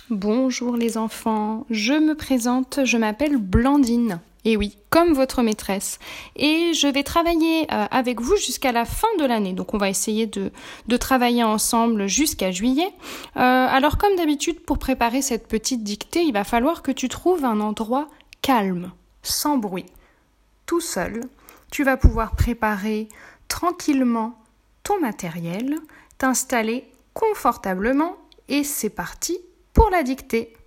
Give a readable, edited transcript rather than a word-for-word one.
Bonjour les enfants, je me présente, je m'appelle Blandine. Et oui, comme votre maîtresse. Et je vais travailler avec vous jusqu'à la fin de l'année. Donc on va essayer de travailler ensemble jusqu'à juillet. Alors comme d'habitude, pour préparer cette petite dictée, il va falloir que tu trouves un endroit calme, sans bruit. Tout seul, tu vas pouvoir préparer tranquillement ton matériel, t'installer confortablement et c'est parti pour la dictée.